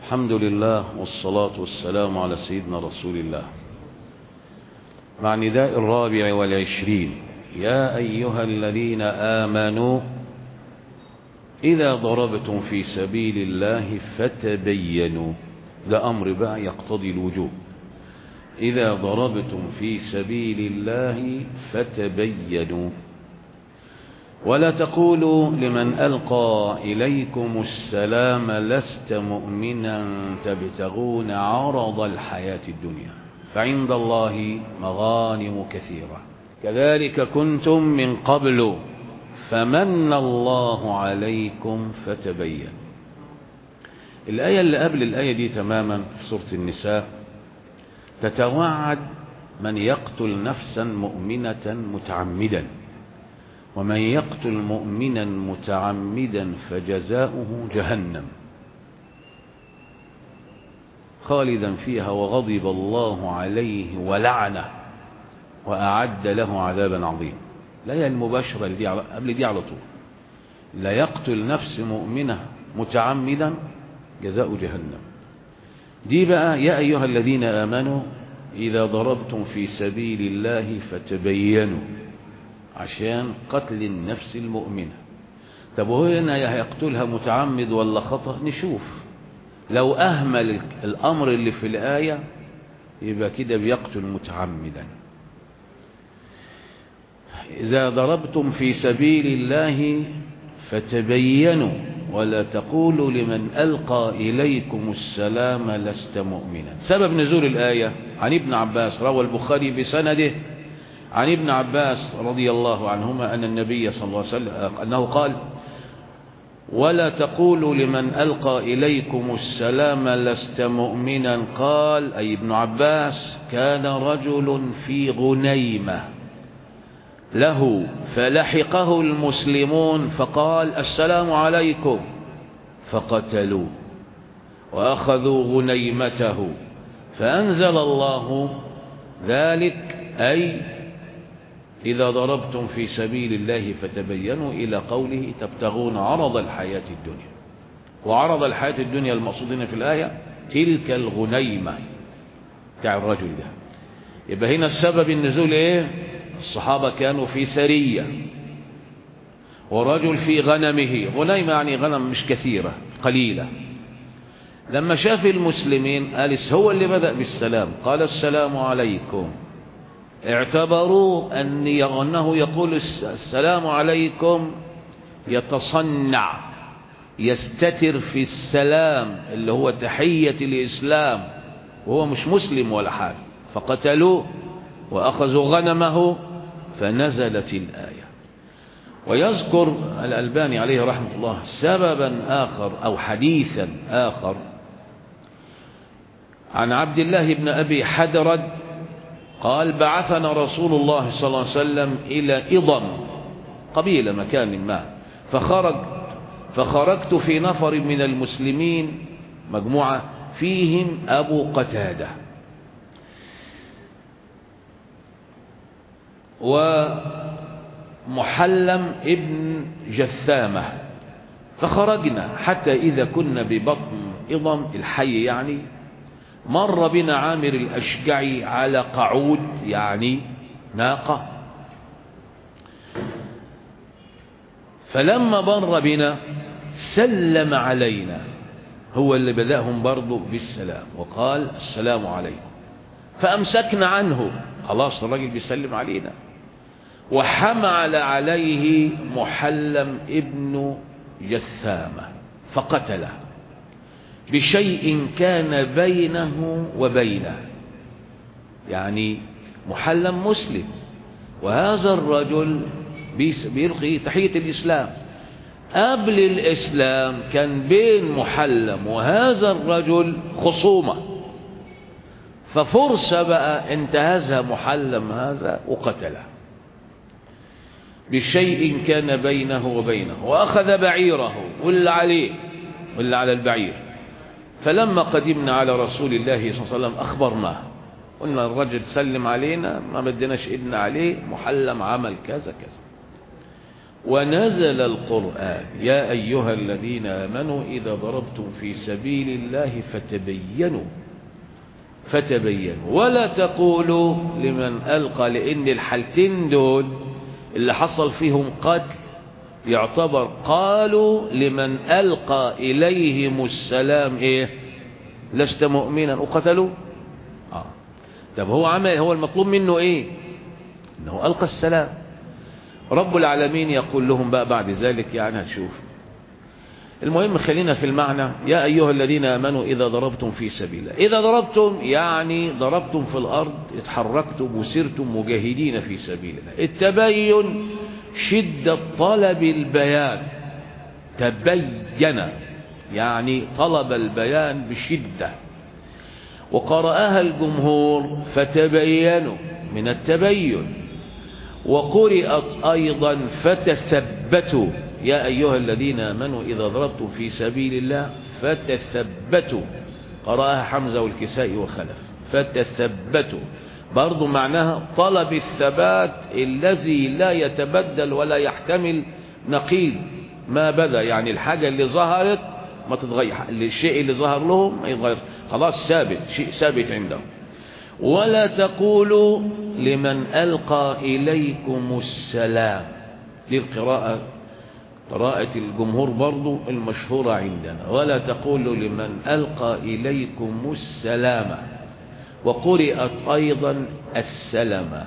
الحمد لله والصلاة والسلام على سيدنا رسول الله. مع نداء 24 يا أيها الذين آمنوا إذا ضربتم في سبيل الله فتبينوا. ده أمر بقى يقتضي الوجوب. إذا ضربتم في سبيل الله فتبينوا ولا تقولوا لمن ألقى إليكم السلام لست مؤمنا تبتغون عرض الحياة الدنيا فعند الله مغانم كثيرة كذلك كنتم من قبل فمن الله عليكم فتبينوا. الآية اللي قبل الآية دي تماما في سورة النساء تتوعد من يقتل نفسا مؤمنة متعمدا ومن يقتل مؤمنا متعمدا فجزاؤه جهنم خالدا فيها وغضب الله عليه ولعنه وأعد له عذابا عظيما. الآية المباشرة اللي قبل دي على طول لا يقتل نفس مؤمنة متعمدا جزاء جهنم. دي بقى يا أيها الذين آمنوا إذا ضربتم في سبيل الله فتبينوا عشان قتل النفس المؤمنة. طب هو هنا هيقتلها متعمد ولا خطأ؟ نشوف. لو أهمل الأمر اللي في الآية يبقى كده بيقتل متعمدا. إذا ضربتم في سبيل الله فتبينوا ولا تقولوا لمن ألقى إليكم السلام لست مؤمنا. سبب نزول الآية عن ابن عباس، روى البخاري بسنده عن ابن عباس رضي الله عنهما أن النبي صلى الله عليه وسلم أنه قال ولا تقولوا لمن ألقى إليكم السلام لست مؤمنا. قال أي ابن عباس كان رجل في غنيمة له فلحقه المسلمون فقال السلام عليكم فقتلوه وأخذوا غنيمته فأنزل الله ذلك أي إذا ضربتم في سبيل الله فتبينوا إلى قوله تبتغون عرض الحياة الدنيا. وعرض الحياة الدنيا المقصودين في الآية تلك الغنيمة بتاع الرجل ده. يبقى هنا السبب النزول إيه؟ الصحابة كانوا في سرية ورجل في غنمه. غنيمة يعني غنم مش كثيرة قليلة. لما شاف المسلمين قال هو اللي بدأ بالسلام قال السلام عليكم. اعتبروا أنه يقول السلام عليكم يتصنع يستتر في السلام اللي هو تحية الإسلام وهو مش مسلم ولا حاجة فقتلوه وأخذوا غنمه فنزلت الآية. ويذكر الألباني عليه رحمة الله سببا آخر أو حديثا آخر عن عبد الله بن أبي حدرد قال بعثنا رسول الله صلى الله عليه وسلم إلى إضم قبيلة مكان ما فخرجت في نفر من المسلمين مجموعة فيهم أبو قتادة ومحلم ابن جثامة فخرجنا حتى إذا كنا ببطن إضم الحي يعني مر بنا عامر الأشجعي على قعود يعني ناقة فلما مر بنا سلم علينا هو اللي بدأهم برضو بالسلام وقال السلام عليكم فأمسكنا عنه خلاص الراجل بيسلم علينا وحمل عليه محلم ابن جثامة فقتله بشيء كان بينه وبينه. يعني محلم مسلم وهذا الرجل بيلقي تحية الإسلام. قبل الإسلام كان بين محلم وهذا الرجل خصومة ففرصة بقى انتهزها محلم هذا وقتله بشيء كان بينه وبينه وأخذ بعيره واللي عليه واللي على البعير. فلما قدمنا على رسول الله صلى الله عليه وسلم أخبرناه قلنا الرجل سلم علينا ما بدناش إذن عليه محلم عمل كذا كذا. ونزل القرآن يا أيها الذين آمنوا إذا ضربتم في سبيل الله فتبينوا ولا تقولوا لمن ألقى، لأن الحالتين دول اللي حصل فيهم قتل يعتبر قالوا لمن ألقى إليهم السلام إيه لست مؤمنا وقتلوا. طب هو المطلوب منه إيه؟ إنه ألقى السلام. رب العالمين يقول لهم بقى بعد ذلك، يعني هتشوف. المهم خلينا في المعنى. يا أيها الذين آمنوا إذا ضربتم في سبيل الله، إذا ضربتم يعني ضربتم في الأرض، اتحركتم وسرتم مجاهدين في سبيل الله. التبين شدة طلب البيان، تبين يعني طلب البيان بشدة. وقرأها الجمهور فتبينوا من التبين، وقرأت أيضا فتثبتوا يا أيها الذين آمنوا إذا ضربتم في سبيل الله فتثبتوا. قرأها حمزة والكسائي وخلف فتثبتوا، برضو معناها طلب الثبات الذي لا يتبدل ولا يحتمل نقيض ما بدا، يعني الحاجة اللي ظهرت ما تتغير، الشيء اللي ظهر لهم ما يتغير، خلاص ثابت، شيء ثابت عندهم. ولا تقولوا لمن ألقى إليكم السلام، دي القراءة قراءة الجمهور برضو المشهورة عندنا. ولا تقولوا لمن ألقى إليكم السلام، وقرأت أيضا السلام.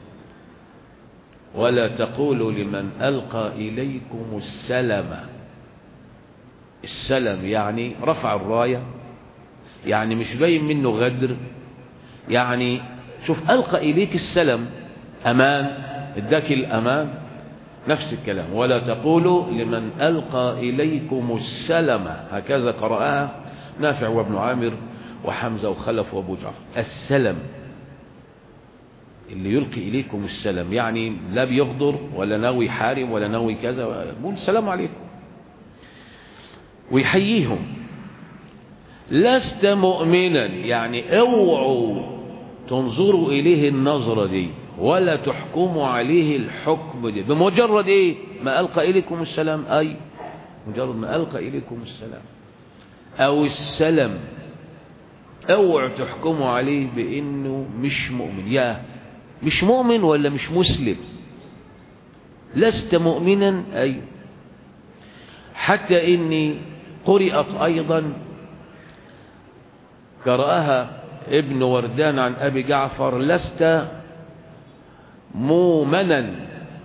ولا تقولوا لمن ألقى إليكم السلام. السلم يعني رفع الراية، يعني مش باين منه غدر، يعني شوف ألقى إليك السلم أمان، اداك الأمان، نفس الكلام. ولا تقولوا لمن ألقى إليكم السلم، هكذا قرأها نافع وابن عامر وحمزة وخلف وابو جعفر. السلم اللي يلقي إليكم السلم يعني لا بيغدر ولا ناوي حارم ولا ناوي كذا، يقول السلام عليكم ويحييهم. لست مؤمنا يعني اوعوا تنظروا إليه النظرة دي ولا تحكموا عليه الحكم دي بمجرد ايه ما ألقى إليكم السلام، أي مجرد ما ألقى إليكم السلام أو السلم، اوعوا تحكموا عليه بأنه مش مؤمن. يا مش مؤمن ولا مش مسلم، لست مؤمنا أي. حتى إني قرأت أيضا، قرأها ابن وردان عن أبي جعفر، لست مؤمنا.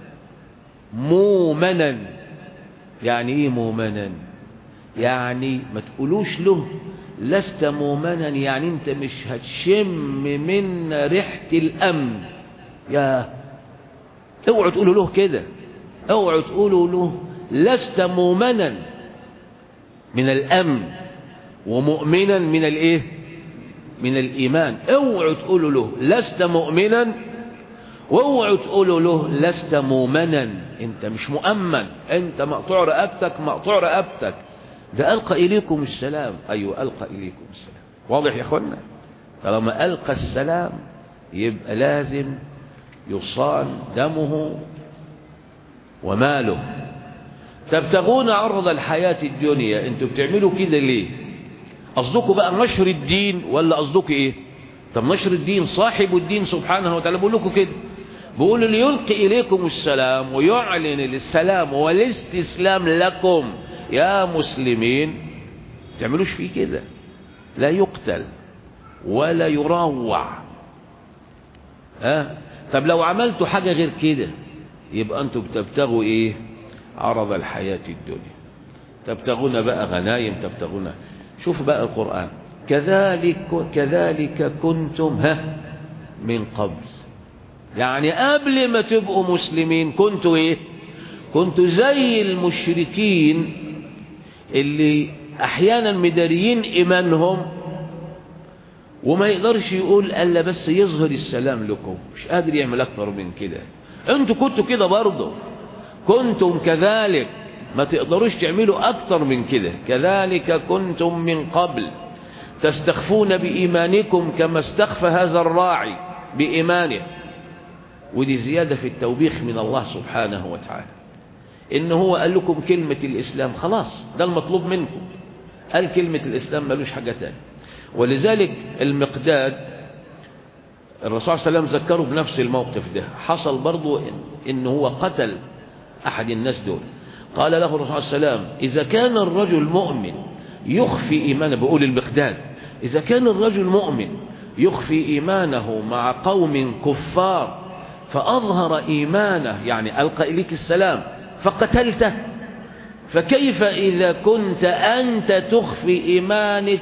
مؤمنا يعني ايه مؤمنا؟ يعني ما تقولوش له لست مؤمنا، يعني انت مش هتشم من ريحة الأمن. يا اوعوا تقولوا له كده، اوعوا تقولوا له لست مؤمنا من الأمن ومؤمنا من الايه؟ من الإيمان. اوعوا تقولوا له لست مؤمنا، واوعوا تقولوا له لست مؤمنا، انت مش مؤمن، انت مقطوع رقبتك، مقطوع رقبتك. ده ألقى إليكم السلام، أيوة ألقى إليكم السلام. واضح يا أخوانا؟ طالما ألقى السلام يبقى لازم يصان دمه وماله. تبتغون عرض الحياة الدنيا، انتوا بتعملوا كده ليه؟ قصدكم بقى نشر الدين ولا قصدكم ايه؟ طب نشر الدين صاحب الدين سبحانه وتعالى بيقول لكم كده، بيقول ليلقي إليكم السلام ويعلن السلام والاستسلام لكم يا مسلمين. تعملوش فيه كده، لا يقتل ولا يروع. طب لو عملتوا حاجة غير كده يبقى انتوا بتبتغوا ايه؟ عرض الحياة الدنيا، تبتغون بقى غنايم، تبتغون. شوف بقى القرآن، كذلك كنتم من قبل، يعني قبل ما تبقوا مسلمين كنتوا ايه؟ كنتوا زي المشركين اللي احيانا مداريين ايمانهم وما يقدرش يقول الا بس يظهر السلام لكم، مش قادر يعمل اكتر من كده. انتوا كنتوا كده برضه، كنتم كذلك، ما تقدروش تعملوا اكتر من كده. كذلك كنتم من قبل تستخفون بإيمانكم كما استخفى هذا الراعي بإيمانه. ودي زيادة في التوبيخ من الله سبحانه وتعالى. إن هو قال لكم كلمة الإسلام خلاص، ده المطلوب منكم، قال كلمة الإسلام ملوش حاجة تاني. ولذلك المقداد الرسول صلى الله عليه وسلم ذكره بنفس الموقف ده، حصل برضو إن هو قتل أحد الناس دول. قال له الرسول صلى الله عليه وسلم إذا كان الرجل مؤمن يخفي إيمانه، بقول المقداد إذا كان الرجل مؤمن يخفي إيمانه مع قوم كفار فأظهر إيمانه، يعني ألقى إليك السلام فقتلته، فكيف إذا كنت أنت تخفي إيمانك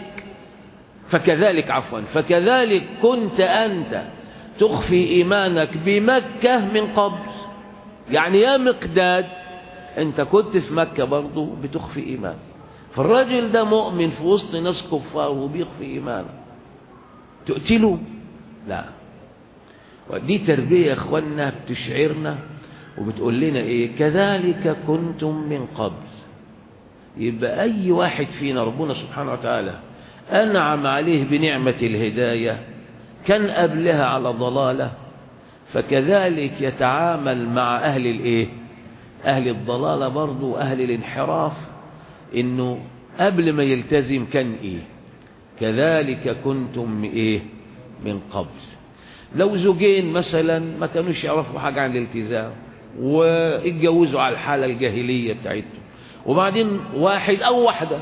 فكذلك كنت أنت تخفي إيمانك بمكة من قبل. يعني يا مقداد أنت كنت في مكة برضو بتخفي إيمانك، فالراجل ده مؤمن في وسط ناس كفار وبيخفي إيمانه، تقتله؟ لا. ودي تربية يا اخوانا بتشعرنا وبتقول لنا ايه؟ كذلك كنتم من قبل. يبقى اي واحد فينا ربنا سبحانه وتعالى انعم عليه بنعمة الهداية كان قبلها على ضلالة، فكذلك يتعامل مع اهل الايه؟ اهل الضلالة برضو، اهل الانحراف، انه قبل ما يلتزم كان ايه؟ كذلك كنتم ايه؟ من قبل. لو زوجين مثلا ما كانوش يعرفوا حاجة عن الالتزام واتجوزوا على الحالة الجاهلية بتاعتهم، وبعدين واحد أو واحدة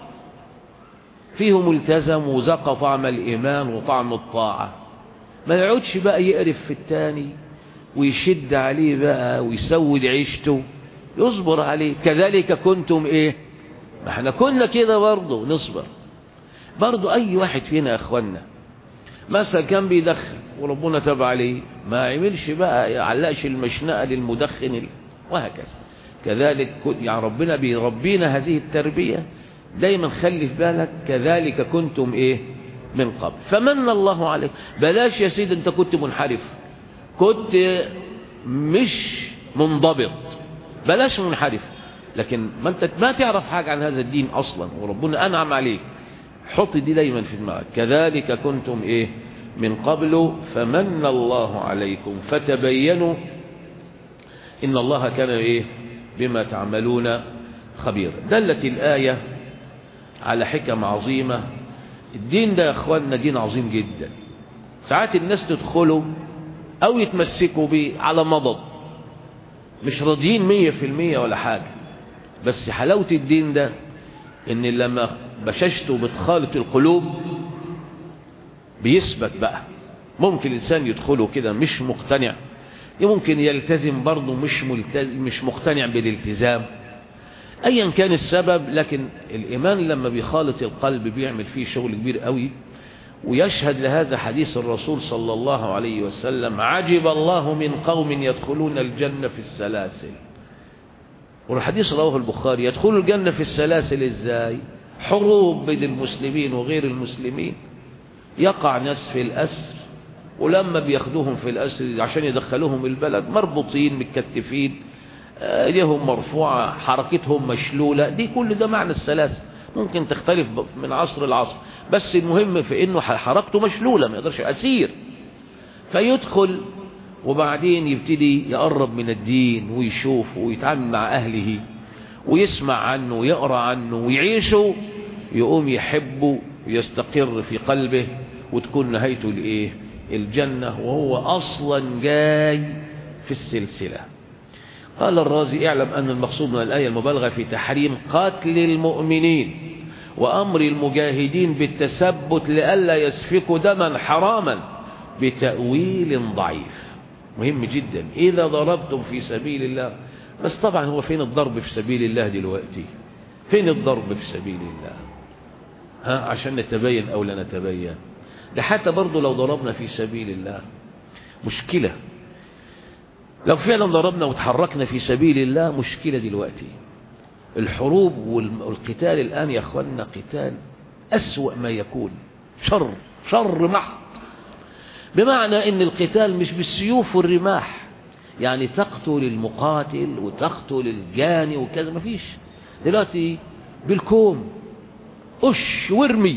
فيهم التزم وذاق طعم الإيمان وطعم الطاعة، ما يقعدش بقى يقرف في التاني ويشد عليه بقى ويسود عيشته، يصبر عليه. كذلك كنتم ايه؟ ما احنا كنا كده برضه نصبر. برضه أي واحد فينا يا أخوانا مثلا كان بيدخن وربنا تاب عليه، ما يعملش بقى يعلقش المشنقة للمدخن وهكذا. كذلك يعني ربنا بيربينا هذه التربية دايما، خلي في بالك كذلك كنتم ايه؟ من قبل فمن الله عليك. بلاش يا سيدي انت كنت منحرف، كنت مش منضبط، بلاش منحرف، لكن ما انت ما تعرف حاجة عن هذا الدين اصلا وربنا انعم عليك، حط دي دايما في دماغك. كذلك كنتم ايه؟ من قبل فمن الله عليكم فتبينوا ان الله كان ايه؟ بما تعملون خبير. دلت الآية على حكم عظيمة. الدين ده يا اخواننا دين عظيم جدا، ساعات الناس تدخلوا او يتمسكوا به على مضض، مش راضيين 100% ولا حاجة، بس حلاوة الدين ده ان لما بشاشته بتخالط القلوب بيثبت بقى. ممكن الانسان يدخله كده مش مقتنع، ممكن يلتزم برضه مش مقتنع بالالتزام، ايا كان السبب، لكن الايمان لما بيخالط القلب بيعمل فيه شغل كبير قوي. ويشهد لهذا حديث الرسول صلى الله عليه وسلم: عجب الله من قوم يدخلون الجنة في السلاسل. والحديث رواه البخاري. يدخلوا الجنة في السلاسل ازاي؟ حروب بين المسلمين وغير المسلمين، يقع ناس في الأسر، ولما بياخدوهم في الأسر عشان يدخلوهم البلد مربوطين متكتفين، ايديهم مرفوعة، حركتهم مشلولة. دي كل ده معنى السلاسل. ممكن تختلف من عصر لعصر، بس المهم في انه حركته مشلولة، ما يقدرش أسير. فيدخل وبعدين يبتدي يقرب من الدين ويشوف ويتعامل مع أهله ويسمع عنه ويقرأ عنه ويعيشه، يقوم يحبه ويستقر في قلبه، وتكون نهايته الايه؟ الجنة، وهو أصلا جاي في السلسلة. قال الرازي: اعلم أن المقصود من الآية المبالغة في تحريم قتل المؤمنين وأمر المجاهدين بالتثبت لئلا يسفكوا دما حراما بتأويل ضعيف. مهم جدا إذا ضربتم في سبيل الله. بس طبعا هو فين الضرب في سبيل الله دلوقتي؟ فين الضرب في سبيل الله؟ عشان نتبين أو لا نتبين؟ ده حتى برضو لو ضربنا في سبيل الله مشكلة. لو فعلا ضربنا وتحركنا في سبيل الله مشكلة دلوقتي. الحروب والقتال الآن يا أخوانا قتال أسوأ ما يكون، شر محض. بمعنى ان القتال مش بالسيوف والرماح، يعني تقتل المقاتل وتقتل الجاني وكذا، مفيش دلوقتي. بالكوم وارمي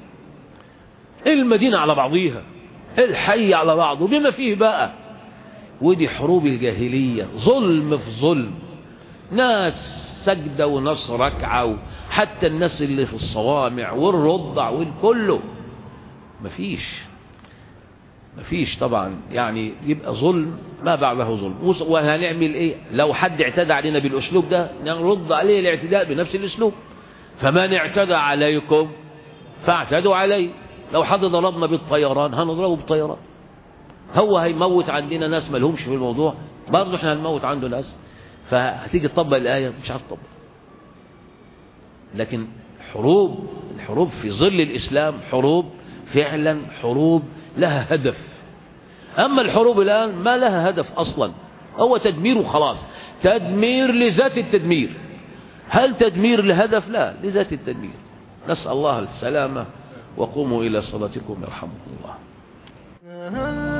المدينة على بعضيها، الحي على بعضه بما فيه بقى. ودي حروب الجاهلية، ظلم في ظلم. ناس سجدة وناس ركعة، حتى الناس اللي في الصوامع والرضع والكله مفيش طبعا. يعني يبقى ظلم ما بعده ظلم. وهنعمل ايه لو حد اعتدى علينا بالاسلوب ده؟ نرد عليه الاعتداء بنفس الاسلوب. فمن اعتدى عليكم فاعتدوا عليه. لو حد ضربنا بالطيران هنضربه بالطيران. هو هيموت عندنا ناس ما لهمش في الموضوع، برضه احنا هنموت عنده ناس. فهتيجي تطبق الآية مش عارف تطبق. لكن الحروب في ظل الإسلام حروب فعلا، حروب لها هدف. أما الحروب الآن ما لها هدف أصلا، هو تدمير وخلاص. تدمير لذات التدمير. هل تدمير لهدف؟ لا، لذات التدمير. نسأل الله السلامة. وقوموا إلى صلاتكم يرحمكم الله.